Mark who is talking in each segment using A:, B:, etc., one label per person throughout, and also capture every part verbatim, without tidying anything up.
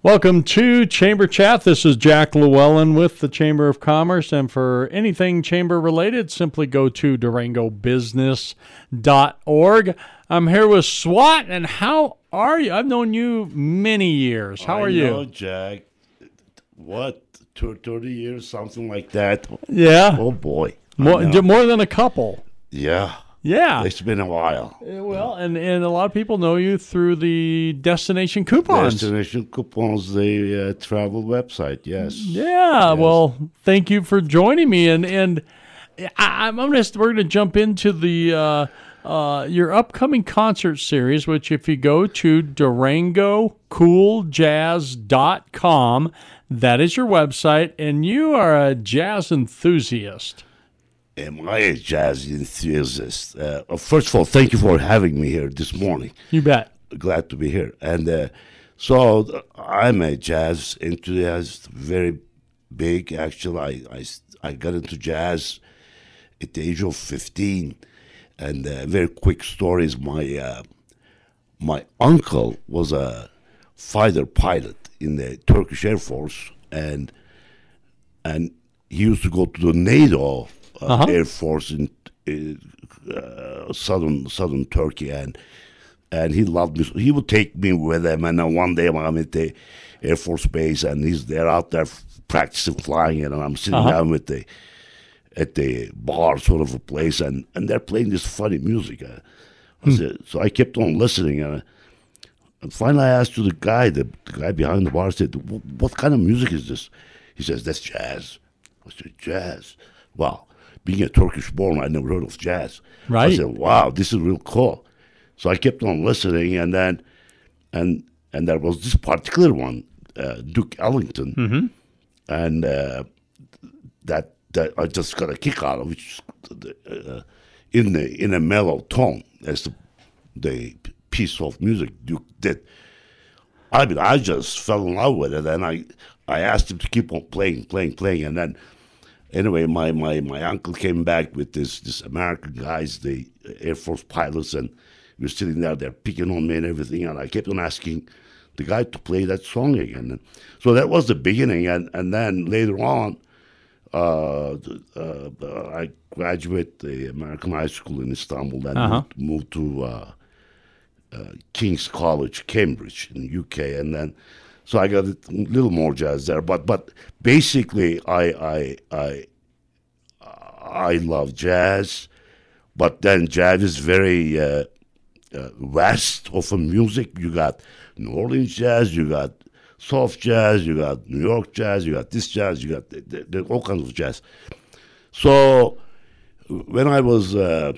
A: Welcome to Chamber Chat. This is Jack Llewellyn with the Chamber of Commerce. And for anything chamber related, simply go to Durango Business dot org. I'm here with SWAT. And how are you? I've known you many years. How
B: I
A: are you?
B: know, Jack. What, thirty years, something like that?
A: Yeah.
B: Oh, boy.
A: More, more than a couple.
B: Yeah.
A: Yeah.
B: It's been a while.
A: Uh, Well, and, and a lot of people know you through the Destination Coupons.
B: Destination Coupons, the uh, travel website, yes.
A: Yeah,
B: Yes.
A: well, thank you for joining me, and and I, I'm gonna we're gonna jump into the uh, uh, your upcoming concert series, which if you go to Durango Cool Jazz dot com, that is your website, and you are a jazz enthusiast.
B: Am I a jazz enthusiast? Uh, uh, first of all, thank you for having me here this morning.
A: You bet.
B: Glad to be here. And uh, so uh, I'm a jazz enthusiast, very big. Actually, I, I, I got into jazz at the age of fifteen. And uh, very quick story is my, uh, my uncle was a fighter pilot in the Turkish Air Force. And, and he used to go to the NATO uh,
A: Uh-huh.
B: Air Force in uh, southern southern Turkey, and and he loved me. He would take me with him, and then one day I'm at the Air Force Base, and he's there out there practicing flying, and I'm sitting
A: Uh-huh.
B: down with the at the bar sort of a place, and, and they're playing this funny music. Uh, I said, so I kept on listening, and, uh, and finally I asked to the guy, the, the guy behind the bar, I said, "What what kind of music is this?" He says, "That's jazz." I said, "Jazz? Wow." Being a Turkish born, I never heard of jazz.
A: Right.
B: I said, "Wow, this is real cool." So I kept on listening, and then, and and there was this particular one, uh, Duke Ellington,
A: Mm-hmm.
B: and uh, that that I just got a kick out of, which uh, in the in a mellow tone, as the, the piece of music Duke did. I mean, I just fell in love with it, and I I asked him to keep on playing, playing, playing, and then. Anyway, my, my, my uncle came back with this this American guys, the Air Force pilots, and we were sitting there, they're picking on me and everything, and I kept on asking the guy to play that song again. So that was the beginning, and, and then later on, uh, uh, I graduated the American High School in Istanbul, and
A: Uh-huh.
B: moved, moved to uh, uh, King's College, Cambridge in the U K, and then so I got a little more jazz there, but but basically I I I I love jazz, but then jazz is very uh, uh, vast of a music. You got New Orleans jazz, you got soft jazz, you got New York jazz, you got this jazz, you got the, the, the, all kinds of jazz. So when I was uh,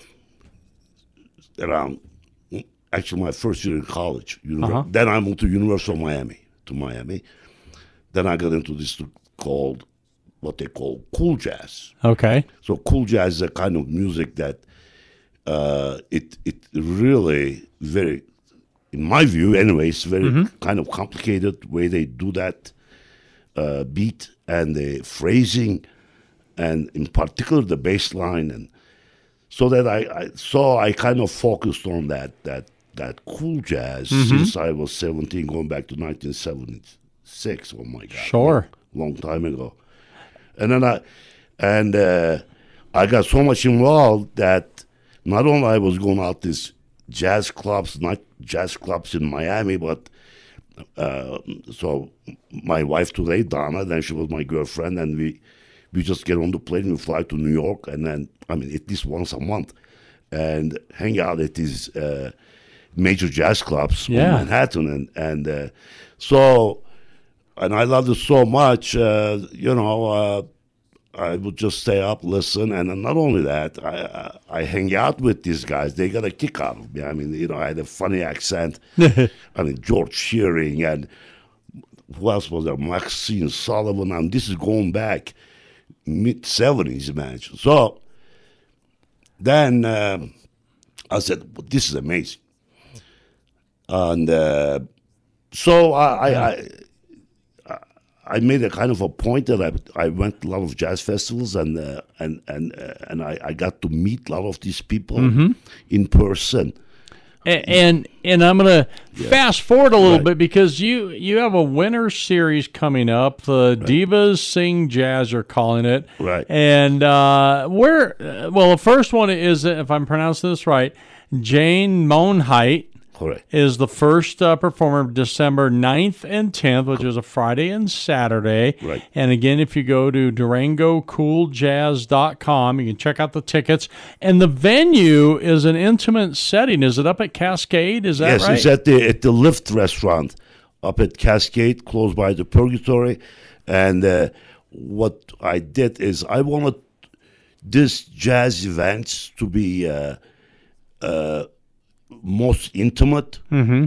B: around, actually my first year in college, uni-
A: Uh-huh.
B: then I moved to University of Miami. to Miami. Then I got into this called what they call cool jazz.
A: Okay.
B: So cool jazz is a kind of music that uh, it it really very, in my view anyway, it's very kind of complicated way they do that uh, beat and the phrasing, and in particular the bass line, and so that I, I so I kind of focused on that that. that cool jazz since I was seventeen, going back to nineteen seventy-six. Oh my God!
A: Sure.
B: long, long time ago. And then I, and uh, I got so much involved that not only I was going out these jazz clubs, not jazz clubs in Miami, but uh, so my wife today, Donna, then she was my girlfriend, and we we just get on the plane, we fly to New York, and then I mean at least once a month, and hang out at these. Uh, major jazz clubs
A: Yeah.
B: in Manhattan, and and uh, so, and I loved it so much. Uh, you know, uh, I would just stay up, listen, and not only that, I, I I hang out with these guys. They got a kick out of me. I mean, you know, I had a funny accent. I mean, George Shearing and who else was there? Maxine Sullivan. And this is going back mid seventies, man. So then um, I said, well, "This is amazing." And uh, so I, I, I I made a kind of a point that I I went to a lot of jazz festivals, and uh, and and uh, and I, I got to meet a lot of these people in person.
A: A- And and I'm gonna
B: Yeah.
A: fast forward a little
B: Right.
A: bit because you you have a winter series coming up. The Divas Sing Jazz, you're calling it,
B: Right.
A: And uh, where? uh, Well, the first one is, if I'm pronouncing this right, Jane Monheit
B: Correct.
A: is the first uh, performer, December ninth and tenth, which is a Friday and Saturday.
B: Right.
A: And again, if you go to Durango Cool Jazz dot com, you can check out the tickets. And the venue is an intimate setting. Is it up at Cascade? Is that
B: Yes,
A: right?
B: it's at the at the Lift restaurant up at Cascade, close by the Purgatory. And uh, what I did is I wanted this jazz events to be uh, uh, most intimate.
A: Mm-hmm.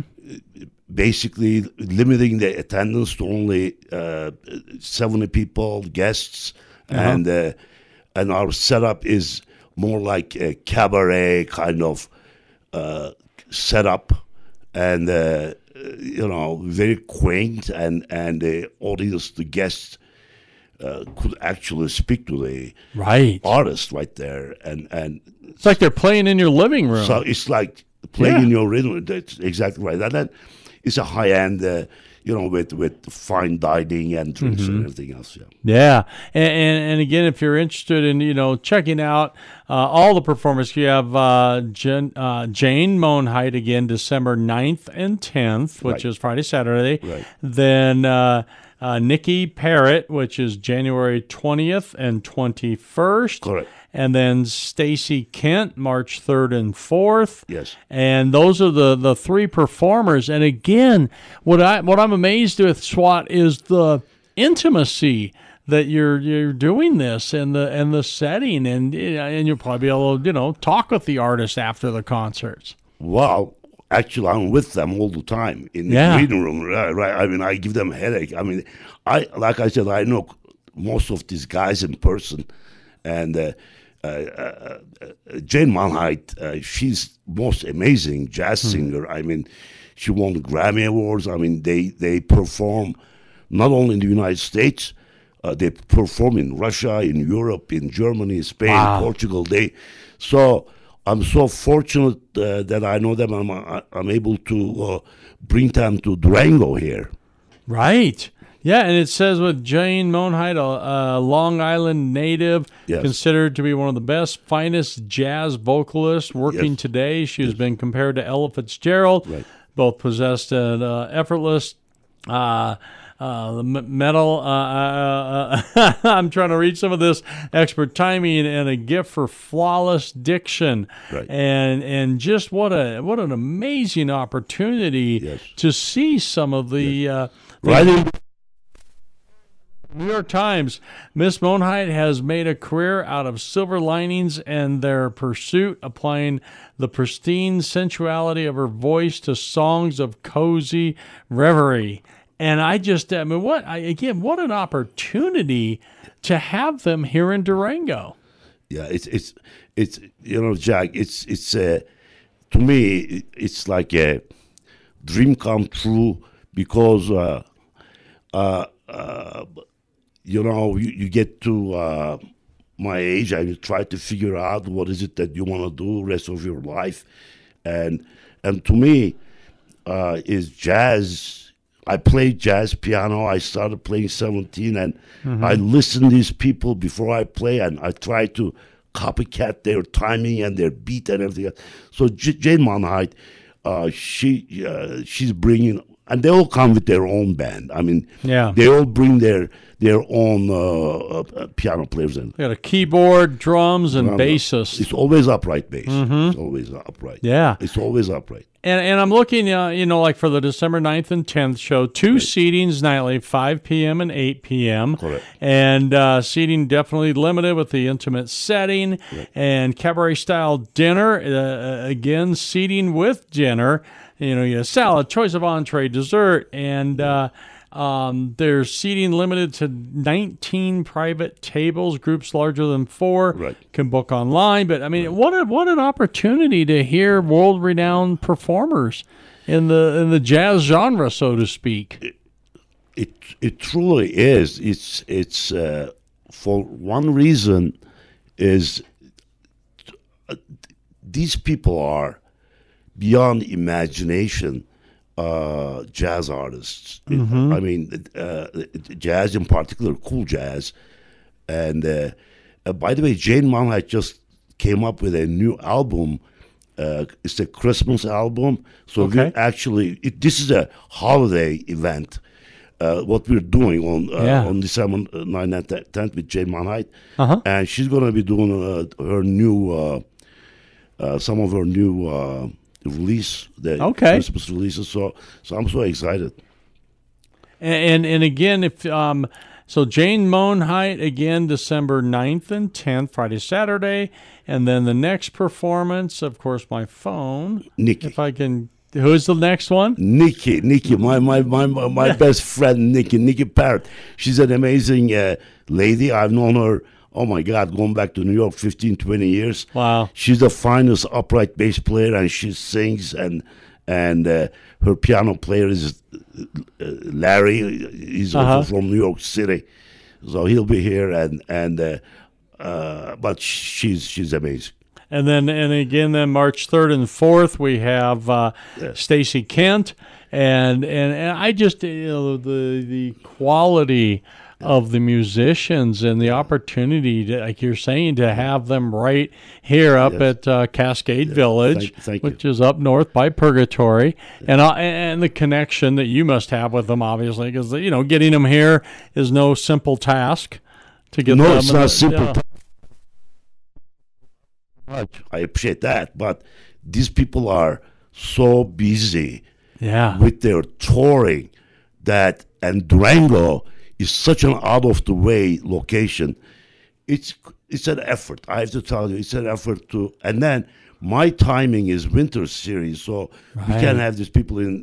B: Basically, limiting the attendance to only uh, seventy people, guests,
A: Uh-huh.
B: and uh, and our setup is more like a cabaret kind of uh, setup, and uh, you know, very quaint, and and the audience, the guests, uh, could actually speak to the
A: Right.
B: artist right there, and and
A: It's like they're playing in your living room.
B: so it's like playing
A: Yeah.
B: in your rhythm. That's exactly right. And then it's a high end, uh, you know, with with fine dining and drinks
A: Mm-hmm.
B: and everything else. Yeah.
A: Yeah, and, and and again, if you're interested in you know checking out uh, all the performers, you have uh, Jen, uh, Jane Monheit again, December ninth and tenth, which
B: Right.
A: is Friday, Saturday.
B: Right.
A: Then uh, uh, Nikki Parrott, which is January twentieth and twenty-first.
B: Correct.
A: And then Stacy Kent, March third and fourth.
B: Yes.
A: And those are the, the three performers. And again, what I what I'm amazed with, SWAT, is the intimacy that you're you're doing this and the and the setting, and and you'll probably be able to you know talk with the artists after the concerts.
B: Well, actually, I'm with them all the time in the
A: Yeah.
B: reading room. Right, right. I mean, I give them a headache. I mean, I like I said, I know most of these guys in person, and uh, uh, uh, uh, Jane Monheit, uh, she's most amazing jazz singer. I mean, she won the Grammy Awards. I mean, they they perform not only in the United States. Uh, they perform in Russia, in Europe, in Germany, Spain,
A: Wow.
B: Portugal. They so I'm so fortunate uh, that I know them. I'm I- I'm able to uh, bring them to Durango here.
A: Right. Yeah, and it says with Jane Monheit, a, a Long Island native,
B: Yes.
A: considered to be one of the best, finest jazz vocalists working
B: Yes.
A: today. She has been compared to Ella Fitzgerald.
B: Right.
A: Both possessed an uh, effortless uh, uh, the m- metal. Uh, uh, uh, I'm trying to read some of this expert timing and a gift for flawless diction.
B: Right.
A: And and just what a what an amazing opportunity
B: Yes.
A: to see some of the. Uh, the
B: Right in
A: New York Times, Miss Monheit has made a career out of silver linings and their pursuit, applying the pristine sensuality of her voice to songs of cozy reverie. And I just, I mean, what, I, again, what an opportunity to have them here in Durango.
B: Yeah, it's it's it's you know, Jack. It's it's uh, to me it- it's like a dream come true because uh, uh, uh, you know you, you get to uh, my age and you try to figure out what is it that you want to do rest of your life, and and to me uh, is jazz. I played jazz piano. I started playing seventeen, and I listen to these people before I play, and I try to copycat their timing and their beat and everything else. So J- Jane Monheit, uh, she uh, she's bringing, and they all come with their own band. I mean,
A: Yeah.
B: they all bring their their own uh, uh, piano players in.
A: We got a keyboard, drums, and
B: Um,
A: bassist.
B: It's always upright bass. It's always upright.
A: Yeah.
B: It's always upright.
A: And and I'm looking, uh, you know, like for the December ninth and tenth show, two seatings nightly, five p.m. and eight p.m.
B: Correct.
A: And uh, seating definitely limited with the intimate setting and cabaret style dinner. Uh, again, seating with dinner. You know, you have salad, choice of entree, dessert, and uh, um, there's seating limited to nineteen private tables. Groups larger than four
B: Right.
A: can book online. But I mean, what a, what an opportunity to hear world renowned performers in the in the jazz genre, so to speak.
B: It it truly is. It's it's uh, for one reason is uh, these people are beyond imagination uh, jazz artists.
A: Mm-hmm.
B: I mean, uh, jazz in particular, cool jazz. And uh, uh, by the way, Jane Monheit just came up with a new album. Uh, it's a Christmas album. So
A: Okay.
B: we actually, it, this is a holiday event. Uh, what we're doing on uh,
A: Yeah.
B: on December ninth and tenth with Jane Monheit.
A: Uh-huh.
B: And she's going to be doing uh, her new, uh, uh, some of her new uh, release, the
A: Okay.
B: Christmas releases. So, so I'm so excited.
A: And, and and again, if um, so Jane Monheit again, December ninth and tenth, Friday, Saturday, and then the next performance, of course, my phone.
B: Nikki.
A: If I can, who's the next one?
B: Nikki, Nikki, my my my my my best friend, Nikki, Nikki Parrott. She's an amazing uh, lady. I've known her. Oh my God, going back to New York, fifteen, twenty years.
A: Wow.
B: She's the finest upright bass player, and she sings. And and uh, her piano player is uh, Larry. He's
A: Uh-huh.
B: also from New York City, so he'll be here. And and uh, uh, but she's she's amazing.
A: And then and again, then March third and fourth, we have uh,
B: Yes.
A: Stacy Kent, and, and and I just you know the the quality of the musicians and the opportunity, to, like you're saying, to have them right here up
B: Yes.
A: at uh, Cascade Village,
B: Thank- thank you.
A: which is up north by Purgatory, and uh, and the connection that you must have with them, obviously, because you know getting them here is no simple task to get
B: No,
A: them.
B: it's
A: in
B: not
A: the-
B: simple.
A: yeah.
B: I appreciate that, but these people are so busy
A: Yeah.
B: with their touring that, and Durango is such an out of the way location. It's it's an effort. I have to tell you, it's an effort to. And then my timing is winter series, so we
A: Right.
B: can't have these people in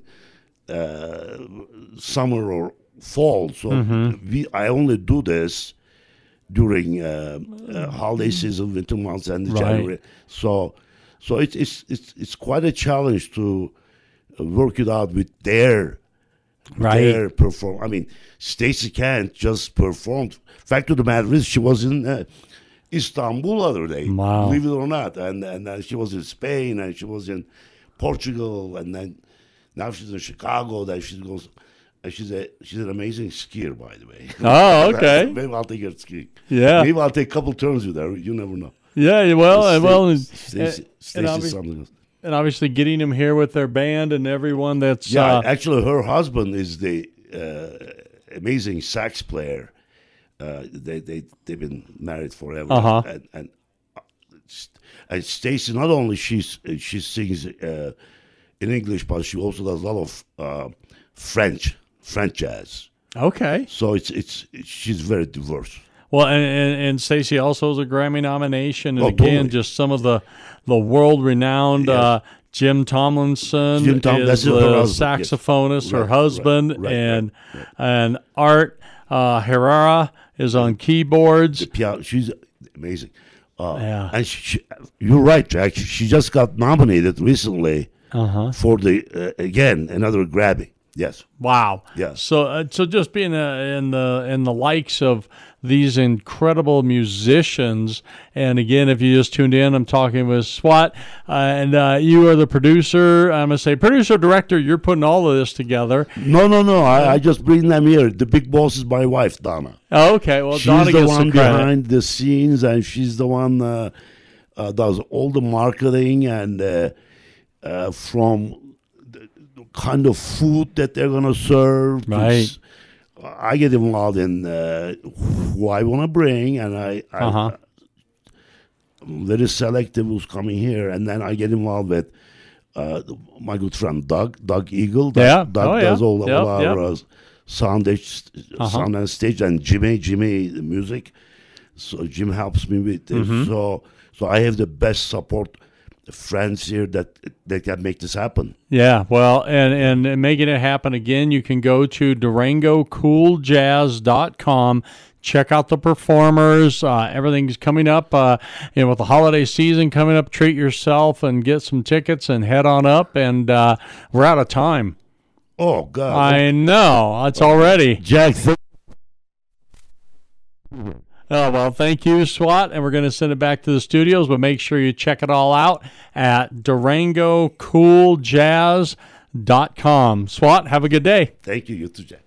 B: uh, summer or fall. So
A: Mm-hmm.
B: we I only do this during uh, uh, holiday season, winter months, and
A: Right.
B: January. So, so it's it's it's it's quite a challenge to uh, work it out with their
A: Right.
B: their perform. I mean, Stacey Kent just performed. Fact of the matter is, she was in uh, Istanbul the other day.
A: Wow.
B: Believe it or not, and and uh, she was in Spain, and she was in Portugal, and then now she's in Chicago. Then she goes. And she's a she's an amazing skier, by the way.
A: Oh, okay.
B: Maybe I'll take her skiing.
A: Yeah.
B: Maybe I'll take a couple turns with her. You never know.
A: Yeah, well, and well, and,
B: Stacey,
A: and,
B: Stacey
A: obvi-
B: something else.
A: and obviously getting them here with their band and everyone that's
B: Yeah,
A: uh,
B: actually, her husband is the uh, amazing sax player. Uh, they they they've been married forever.
A: Uh-huh.
B: And and, uh, and Stacey, not only she's she sings uh, in English, but she also does a lot of uh, French French jazz.
A: okay.
B: So it's it's she's very diverse.
A: Well, and, and, and Stacey also has a Grammy nomination, and
B: Oh,
A: again,
B: totally.
A: just some of the the world renowned
B: Yes.
A: uh, Jim Tomlinson
B: Jim Tom-
A: is
B: that's
A: the
B: her husband, yes.
A: saxophonist, her
B: Right,
A: husband,
B: right, right,
A: and
B: right,
A: and Art uh, Herrera is on keyboards.
B: Piano, she's amazing. Uh,
A: Yeah.
B: And she, she, you're right, Jack. She, she just got nominated recently
A: Uh huh.
B: for the uh, again another Grammy. Yes.
A: Wow.
B: Yes.
A: So, uh, so just being uh, in the in the likes of these incredible musicians, and again, if you just tuned in, I'm talking with Swat, uh, and uh, you are the producer. I'm gonna say producer director. You're putting all of this together.
B: No, no, no. I, I just bring them here. The big boss is my wife, Donna.
A: Oh, okay. Well,
B: She's
A: Donna
B: the
A: gets
B: one
A: the credit.
B: behind the scenes, and she's the one uh, uh, does all the marketing and uh, uh, from the, the kind of food that they're gonna serve. to
A: Right.
B: s- I get involved in uh, who I want to bring, and I, I
A: Uh-huh.
B: I'm very selective who's coming here, and then I get involved with uh, my good friend Doug, Doug Eagle. Doug,
A: Yeah.
B: Doug
A: Oh,
B: does
A: yeah.
B: all,
A: Yep,
B: all our
A: yep.
B: uh, sound, stage,
A: Uh-huh.
B: sound and stage, and Jimmy, Jimmy the music. So Jim helps me with this.
A: Mm-hmm.
B: So so I have the best support friends here that that can make this happen.
A: Yeah, well, and, and and making it happen again, you can go to Durango Cool Jazz dot com. Check out the performers. Uh, everything's coming up. Uh, you know, with the holiday season coming up, treat yourself and get some tickets and head on up. And uh, we're out of time.
B: Oh God,
A: I know it's already.
B: Jack. Th-
A: Oh, well, thank you, Swat, and we're going to send it back to the studios, but make sure you check it all out at Durango Cool Jazz dot com. Swat, have a good day.
B: Thank you. You too, Jack.